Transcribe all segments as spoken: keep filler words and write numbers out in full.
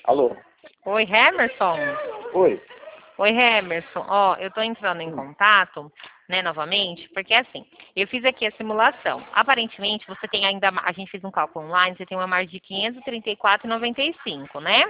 Alô? Oi, Hemerson? Oi. Oi, Hemerson. Ó, eu tô entrando em contato, né, novamente, porque assim, eu fiz aqui a simulação. Aparentemente, você tem ainda, a gente fez um cálculo online, você tem uma margem de quinhentos e trinta e quatro reais e noventa e cinco, né?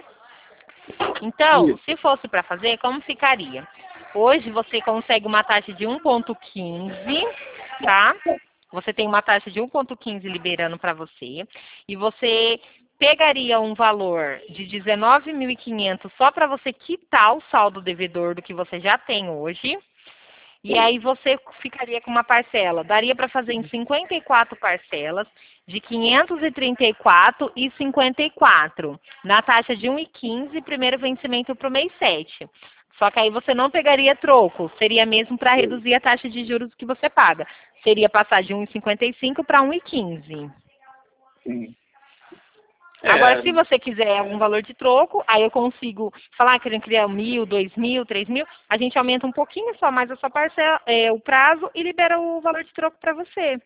Então, Isso. se fosse para fazer, como ficaria? Hoje você consegue uma taxa de um vírgula quinze, tá? Você tem uma taxa de um vírgula quinze liberando para você. E você pegaria um valor de dezenove mil e quinhentos só para você quitar o saldo devedor do que você já tem hoje. E aí você ficaria com uma parcela. Daria para fazer em cinquenta e quatro parcelas de quinhentos e trinta e quatro reais e cinquenta e quatro centavos. Na taxa de um vírgula quinze, primeiro vencimento para o mês sete. Só que aí você não pegaria troco. Seria mesmo para reduzir a taxa de juros que você paga. Seria passar de um vírgula cinquenta e cinco para um vírgula quinze. Sim. Agora, É, se você quiser algum valor de troco, aí eu consigo falar que eu criar mil, dois mil, três mil, a gente aumenta um pouquinho só mais a sua parcela, é, o prazo e libera o valor de troco para você.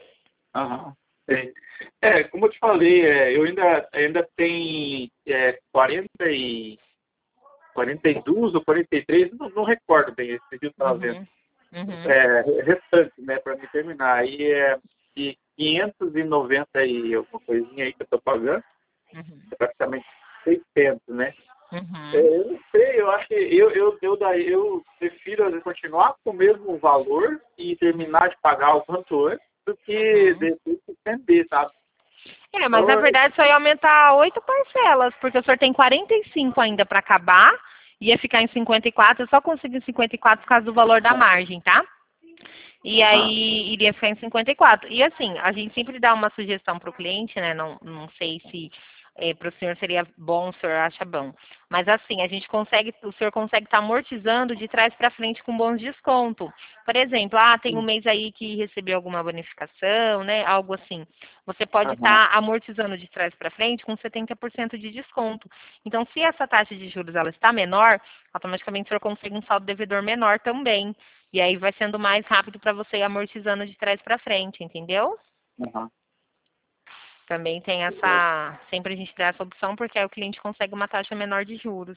aham, é, é, como eu te falei, é, eu ainda, ainda tenho é, quarenta e, quarenta e dois ou quarenta e três, não, não recordo bem, esse vídeo estava vendo, Uhum. Uhum. é, restante, né, para me terminar. Aí é de quinhentos e noventa e alguma coisinha aí que eu estou pagando, Uhum. é praticamente seiscentos, né? É, Uhum. eu não sei, eu acho que eu, eu, eu, daí, eu prefiro às vezes, continuar com o mesmo valor e terminar de pagar o quanto antes do que Uhum. depois estender, sabe? É, mas na Então, verdade só ia aumentar oito parcelas, porque o senhor tem quarenta e cinco ainda para acabar, ia ficar em cinquenta e quatro, eu só consigo em cinquenta e quatro por causa do valor da margem, tá? E ah, aí iria ficar em cinquenta e quatro. E assim, a gente sempre dá uma sugestão para o cliente, né? Não, não sei se é, para o senhor seria bom, o senhor acha bom. Mas assim, a gente consegue, o senhor consegue estar amortizando de trás para frente com bons descontos. Por exemplo, ah, tem um mês aí que recebeu alguma bonificação, né? Algo assim. Você pode aham, estar amortizando de trás para frente com setenta por cento de desconto. Então, se essa taxa de juros ela está menor, automaticamente o senhor consegue um saldo devedor menor também. E aí vai sendo mais rápido para você ir amortizando de trás para frente, entendeu? aham. Também tem essa. Sempre a gente dá essa opção porque aí o cliente consegue uma taxa menor de juros,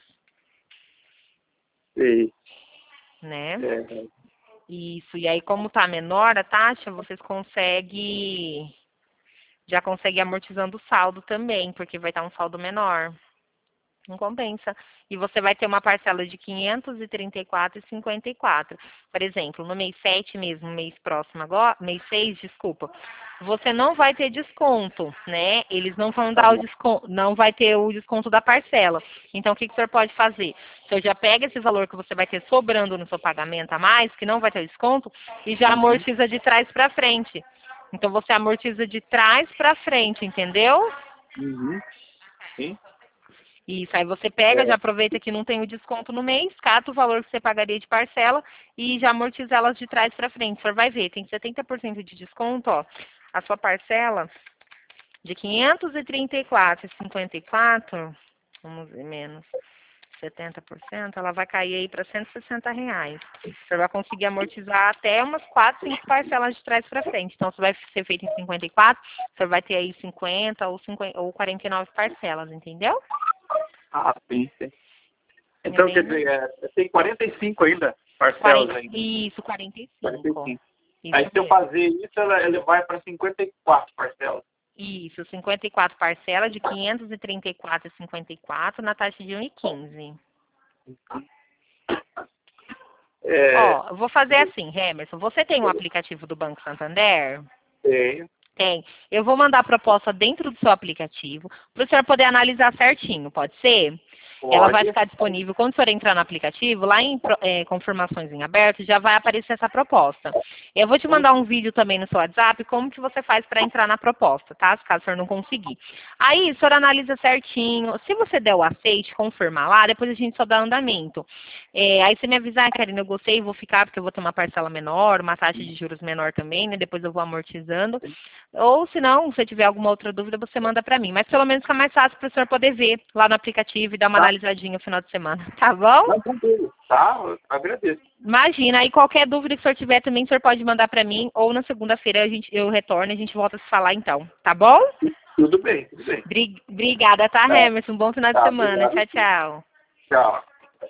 Sei. né? É, Isso. E aí, como tá menor a taxa, vocês conseguem. Já consegue ir amortizando o saldo também, porque vai estar um saldo menor. Não compensa. E você vai ter uma parcela de quinhentos e trinta e quatro reais e cinquenta e quatro. Por exemplo, no mês sete mesmo, mês próximo agora, mês seis, desculpa, você não vai ter desconto, né? Eles não vão dar o aham, desconto, não vai ter o desconto da parcela. Então, o que, que o senhor pode fazer? O senhor já pega esse valor que você vai ter sobrando no seu pagamento a mais, que não vai ter desconto, e já uhum, amortiza de trás para frente. Então, você amortiza de trás para frente, entendeu? uhum, sim. Isso, aí você pega, já É, aproveita que não tem o desconto no mês, cata o valor que você pagaria de parcela e já amortiza elas de trás para frente. O senhor vai ver, tem setenta por cento de desconto, ó. A sua parcela de quinhentos e trinta e quatro reais e cinquenta e quatro, vamos ver menos, setenta por cento, ela vai cair aí para cento e sessenta reais. O senhor vai conseguir amortizar até umas quatro, cinco parcelas de trás para frente. Então, se vai ser feito em cinquenta e quatro, o senhor vai ter aí cinquenta ou, cinquenta ou quarenta e nove parcelas, entendeu? ah, sim, sim. É Então, quer bem dizer, é, tem quarenta e cinco ainda, parcelas quarenta, ainda. isso, quarenta e cinco. quarenta e cinco. Aí, Isso se eu mesmo. fazer isso, ela, ele vai para cinquenta e quatro parcelas. Isso, cinquenta e quatro parcelas de quinhentos e trinta e quatro reais e cinquenta e quatro na taxa de um vírgula quinze. É, Ó, eu vou fazer assim, Hemerson. Você tem o aplicativo do Banco Santander? tenho. Tem. Eu vou mandar a proposta dentro do seu aplicativo para o senhor poder analisar certinho, pode ser? Ela vai Pode. ficar disponível quando o senhor entrar no aplicativo, lá em pro- eh, confirmações em aberto, já vai aparecer essa proposta. Eu vou te mandar um vídeo também no seu WhatsApp, como que você faz para entrar na proposta, tá? Se caso o senhor não conseguir. Aí, o senhor analisa certinho. Se você der o aceite, confirmar lá, depois a gente só dá andamento. Eh, aí você me avisar, Karina, eu gostei, vou ficar porque eu vou ter uma parcela menor, uma taxa de juros menor também, né? Depois eu vou amortizando. Ou, se não, se tiver alguma outra dúvida, você manda para mim. Mas pelo menos fica mais fácil para o senhor poder ver lá no aplicativo e dar uma Tá? analisadinha no final de semana. Tá bom? Não, tranquilo. Tá? Eu agradeço. Imagina. Aí qualquer dúvida que o senhor tiver também, o senhor pode mandar para mim. Ou na segunda-feira a gente, eu retorno e a gente volta a se falar então. Tá bom? Tudo bem, tudo bem. Bri- Obrigada, tá, Tá. Emerson? Bom final de Tá, semana. obrigado. Tchau, tchau. Tchau.